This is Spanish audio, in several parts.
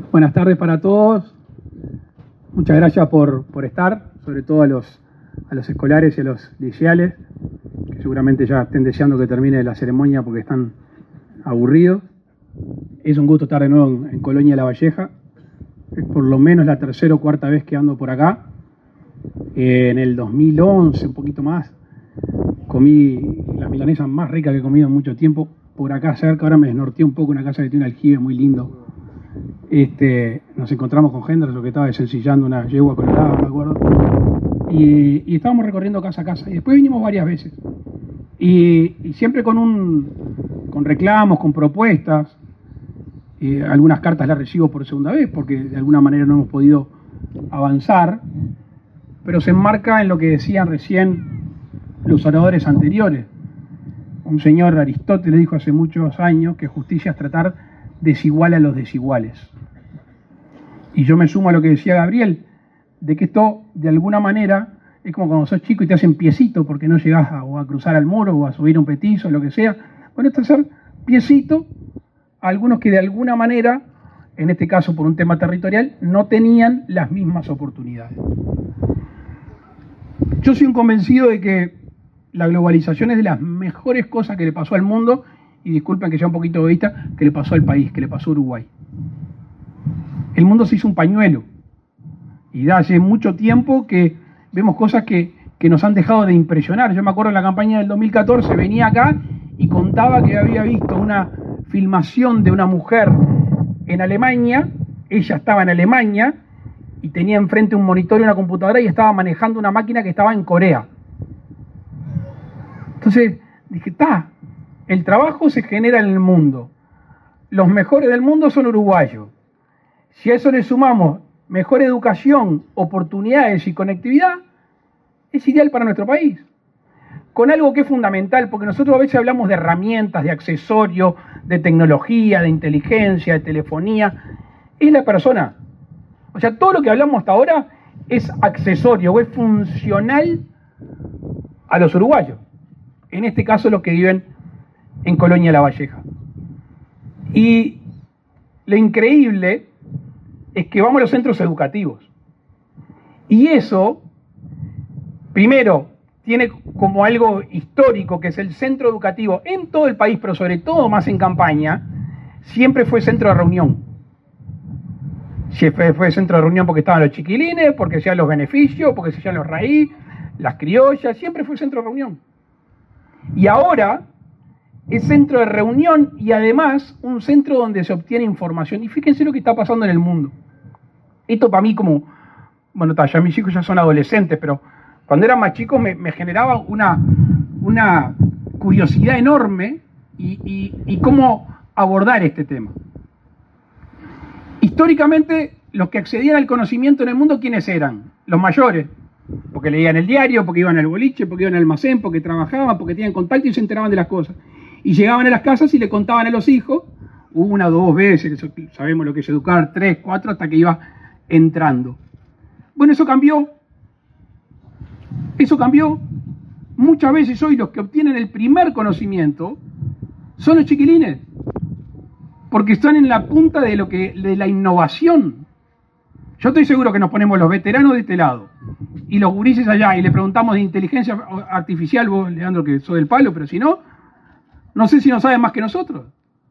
Buenas tardes para todos. Muchas gracias por estar, sobre todo a los escolares y a los liceales, que seguramente ya estén deseando que termine la ceremonia porque están aburridos. Es un gusto estar de nuevo en Colonia La Valleja. Es por lo menos la tercera o cuarta vez que ando por acá. En el 2011, un poquito más, comí la milanesa más rica que he comido en mucho tiempo por acá cerca. Ahora me desnorteé un poco, una casa que tiene un aljibe muy lindo. Nos encontramos con Henderson, que estaba desencillando una yegua colorada, me acuerdo, y estábamos recorriendo casa a casa, y después vinimos varias veces, y siempre con reclamos, con propuestas. Algunas cartas las recibo por segunda vez, porque de alguna manera no hemos podido avanzar, pero se enmarca en lo que decían recién los oradores anteriores. Un señor, Aristóteles, dijo hace muchos años que justicia es tratar desigual a los desiguales. Y yo me sumo a lo que decía Gabriel, de que esto de alguna manera es como cuando sos chico y te hacen piecito porque no llegás a cruzar al muro o a subir un petizo o lo que sea. Bueno, esto es hacer piecito a algunos que de alguna manera, en este caso por un tema territorial, no tenían las mismas oportunidades. Yo soy un convencido de que la globalización es de las mejores cosas que le pasó al mundo, y disculpen que sea un poquito egoísta, que le pasó al país, que le pasó a Uruguay. El mundo se hizo un pañuelo, y de hace mucho tiempo que vemos cosas que nos han dejado de impresionar. Yo me acuerdo en la campaña del 2014, venía acá y contaba que había visto una filmación de una mujer en Alemania. Ella estaba en Alemania y tenía enfrente un monitor y una computadora y estaba manejando una máquina que estaba en Corea. Entonces dije, el trabajo se genera en el mundo. Los mejores del mundo son uruguayos. Si a eso le sumamos mejor educación, oportunidades y conectividad, es ideal para nuestro país. Con algo que es fundamental, porque nosotros a veces hablamos de herramientas, de accesorios, de tecnología, de inteligencia, de telefonía, es la persona. O sea, todo lo que hablamos hasta ahora es accesorio o es funcional a los uruguayos. En este caso, los que viven en Colonia La Valleja. Y lo increíble es que vamos a los centros educativos. Y eso, primero, tiene como algo histórico, que es el centro educativo en todo el país, pero sobre todo más en campaña, siempre fue centro de reunión. Siempre fue centro de reunión porque estaban los chiquilines, porque se hacían los beneficios, porque se hacían los raíz, las criollas, siempre fue centro de reunión. Y ahora es centro de reunión y además un centro donde se obtiene información. Y fíjense lo que está pasando en el mundo. Esto para mí como, bueno, ya mis hijos ya son adolescentes, pero cuando eran más chicos me generaba una curiosidad enorme y cómo abordar este tema. Históricamente, los que accedían al conocimiento en el mundo, ¿quiénes eran? Los mayores. Porque leían el diario, porque iban al boliche, porque iban al almacén, porque trabajaban, porque tenían contacto y se enteraban de las cosas. Y llegaban a las casas y le contaban a los hijos, una o dos veces, sabemos lo que es educar, 3, 4, hasta que iba entrando. Bueno, eso cambió. Eso cambió. Muchas veces hoy los que obtienen el primer conocimiento son los chiquilines, porque están en la punta de la innovación. Yo estoy seguro que nos ponemos los veteranos de este lado y los gurises allá y le preguntamos de inteligencia artificial, vos, Leandro, que sos del palo, pero si no, no sé si no saben más que nosotros.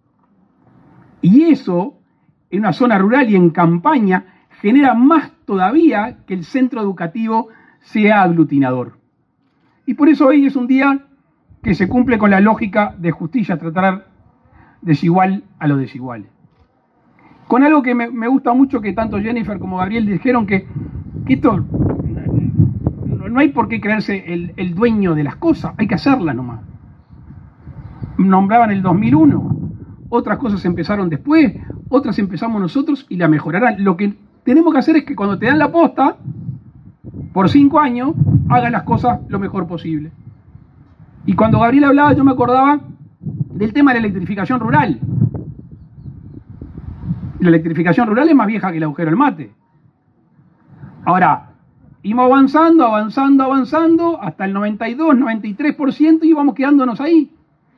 Y eso, en una zona rural y en campaña, genera más todavía que el centro educativo sea aglutinador. Y por eso hoy es un día que se cumple con la lógica de justicia, tratar desigual a los desiguales. Con algo que me gusta mucho, que tanto Jennifer como Gabriel dijeron, que esto no hay por qué creerse el dueño de las cosas, hay que hacerlas nomás. Nombraban el 2001, otras cosas empezaron después, otras empezamos nosotros y la mejorarán. Lo que tenemos que hacer es que cuando te dan la posta, por 5 años, hagan las cosas lo mejor posible. Y cuando Gabriel hablaba, yo me acordaba del tema de la electrificación rural. La electrificación rural es más vieja que el agujero del mate. Ahora, íbamos avanzando, hasta el 92, 93% y íbamos quedándonos ahí.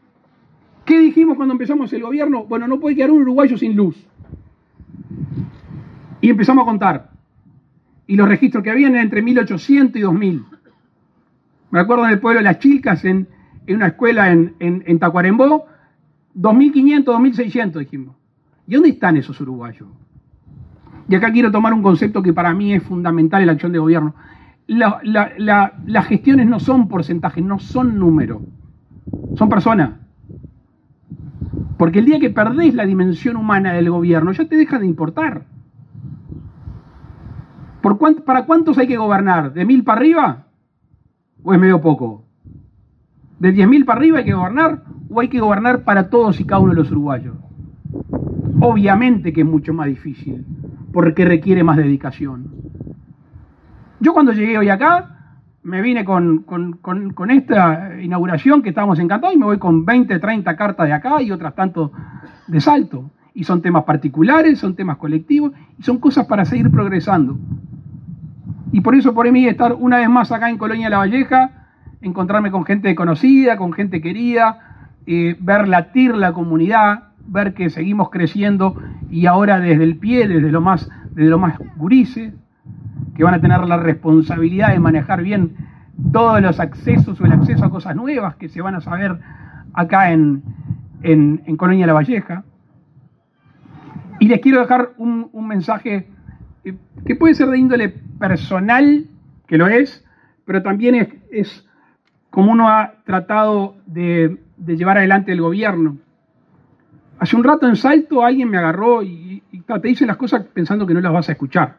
¿Qué dijimos cuando empezamos el gobierno? Bueno, no puede quedar un uruguayo sin luz. Y empezamos a contar. Y los registros que habían eran entre 1800 y 2000. Me acuerdo en el pueblo de Las Chilcas, en una escuela en Tacuarembó, 2500, 2600 dijimos. ¿Y dónde están esos uruguayos? Y acá quiero tomar un concepto que para mí es fundamental en la acción de gobierno. Las gestiones no son porcentajes, no son números, son personas. Porque el día que perdés la dimensión humana del gobierno, ya te deja de importar. ¿Para cuántos hay que gobernar? ¿De 1000 para arriba? ¿O es medio poco? ¿De 10.000 para arriba hay que gobernar? ¿O hay que gobernar para todos y cada uno de los uruguayos? Obviamente que es mucho más difícil, porque requiere más dedicación. Yo cuando llegué hoy acá, me vine con esta inauguración que estábamos encantados y me voy con 20, 30 cartas de acá y otras tanto de Salto. Y son temas particulares, son temas colectivos y son cosas para seguir progresando. Y por eso por mí estar una vez más acá en Colonia La Valleja, encontrarme con gente conocida, con gente querida, ver latir la comunidad, ver que seguimos creciendo y ahora desde el pie, desde lo más gurises, que van a tener la responsabilidad de manejar bien todos los accesos o el acceso a cosas nuevas que se van a saber acá en Colonia La Valleja. Y les quiero dejar un mensaje que puede ser de índole personal, que lo es, pero también es como uno ha tratado de llevar adelante el gobierno. Hace un rato en Salto alguien me agarró y te dicen las cosas pensando que no las vas a escuchar.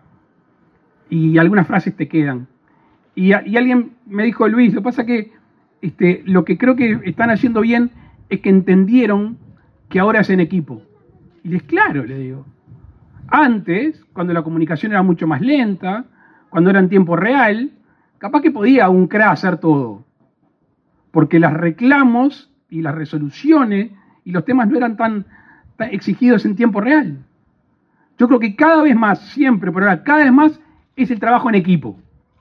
Y algunas frases te quedan. Y alguien me dijo, Luis, lo que pasa que lo que creo que están haciendo bien es que entendieron que ahora es en equipo. Y claro, le digo. Antes, cuando la comunicación era mucho más lenta, cuando era en tiempo real, capaz que podía un CRA hacer todo. Porque los reclamos y las resoluciones y los temas no eran tan exigidos en tiempo real. Yo creo que cada vez más, siempre, pero ahora cada vez más, es el trabajo en equipo.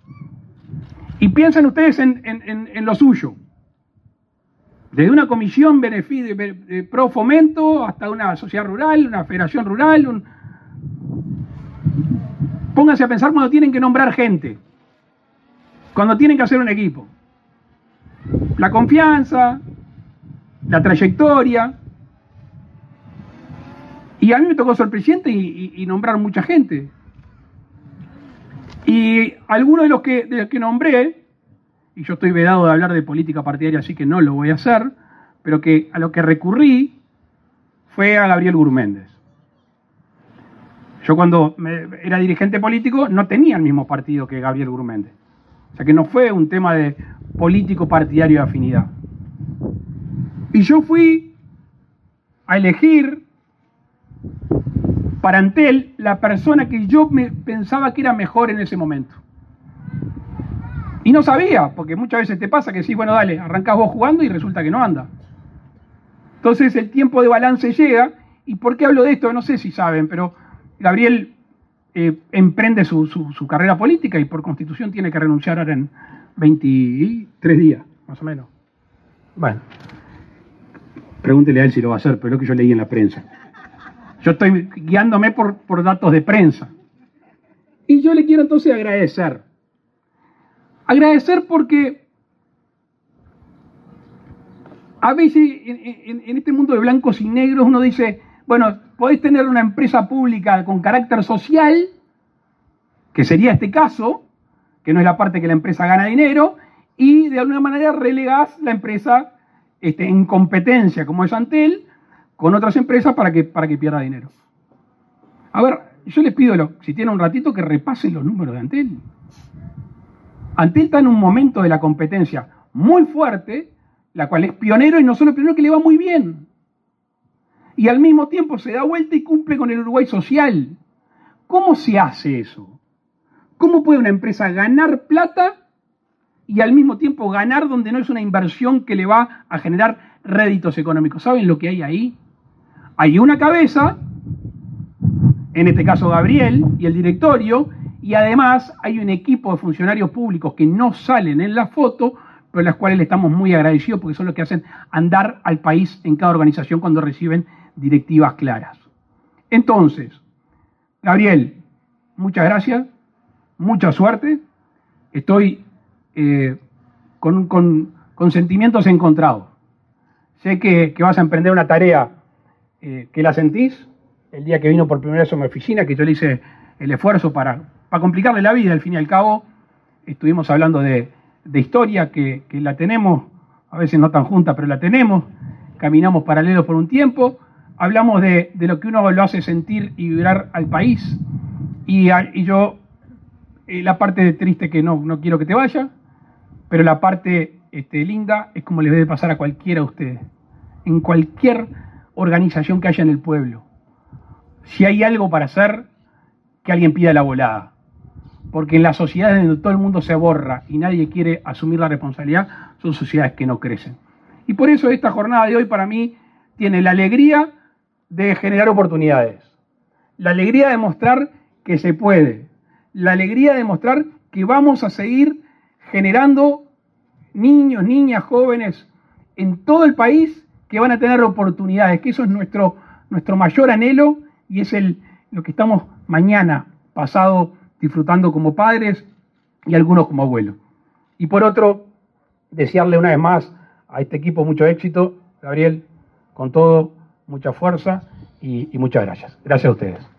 Y piensen ustedes en lo suyo. Desde una comisión pro fomento hasta una sociedad rural, una federación rural. Pónganse a pensar cuando tienen que nombrar gente, cuando tienen que hacer un equipo. La confianza, la trayectoria. Y a mí me tocó ser presidente y nombrar mucha gente. Y algunos de los que nombré, y yo estoy vedado de hablar de política partidaria, así que no lo voy a hacer, pero que a lo que recurrí fue a Gabriel Gurméndez. Yo cuando era dirigente político no tenía el mismo partido que Gabriel Gurméndez. O sea que no fue un tema de político partidario de afinidad. Y yo fui a elegir para Antel la persona que yo pensaba que era mejor en ese momento. Y no sabía, porque muchas veces te pasa que sí, bueno, dale, arrancás vos jugando y resulta que no anda. Entonces el tiempo de balance llega, y ¿por qué hablo de esto? No sé si saben, pero Gabriel emprende su carrera política y por constitución tiene que renunciar ahora en 23 días, más o menos. Bueno, pregúntele a él si lo va a hacer, pero es lo que yo leí en la prensa. Yo estoy guiándome por datos de prensa. Y yo le quiero entonces agradecer. Agradecer porque a veces en este mundo de blancos y negros uno dice, bueno, podés tener una empresa pública con carácter social, que sería este caso, que no es la parte que la empresa gana dinero, y de alguna manera relegás la empresa en competencia, como es Antel, con otras empresas para que pierda dinero. A ver, yo les pido, si tienen un ratito, que repasen los números de Antel. Antel está en un momento de la competencia muy fuerte, la cual es pionero y no solo pionero, que le va muy bien. Y al mismo tiempo se da vuelta y cumple con el Uruguay social. ¿Cómo se hace eso? ¿Cómo puede una empresa ganar plata y al mismo tiempo ganar donde no es una inversión que le va a generar réditos económicos? ¿Saben lo que hay ahí? Hay una cabeza, en este caso Gabriel y el directorio, y además hay un equipo de funcionarios públicos que no salen en la foto, pero a las cuales le estamos muy agradecidos porque son los que hacen andar al país en cada organización cuando reciben directivas claras. Entonces, Gabriel, muchas gracias, mucha suerte. Estoy con sentimientos encontrados. Sé que vas a emprender una tarea que la sentís. El día que vino por primera vez a mi oficina, que yo le hice el esfuerzo para complicarle la vida, al fin y al cabo, estuvimos hablando de historia, que la tenemos, a veces no tan junta, pero la tenemos, caminamos paralelos por un tiempo, hablamos de lo que uno lo hace sentir y vibrar al país, y yo, la parte triste que no quiero que te vaya, pero la parte linda es como les debe pasar a cualquiera de ustedes, en cualquier organización que haya en el pueblo. Si hay algo para hacer, que alguien pida la volada. Porque en las sociedades donde todo el mundo se borra y nadie quiere asumir la responsabilidad, son sociedades que no crecen. Y por eso esta jornada de hoy para mí tiene la alegría de generar oportunidades, la alegría de mostrar que se puede, la alegría de mostrar que vamos a seguir generando niños, niñas, jóvenes en todo el país que van a tener oportunidades, que eso es nuestro mayor anhelo y es lo que estamos mañana, pasado, disfrutando como padres y algunos como abuelos. Y por otro, desearle una vez más a este equipo mucho éxito, Gabriel, con todo, mucha fuerza y muchas gracias. Gracias a ustedes.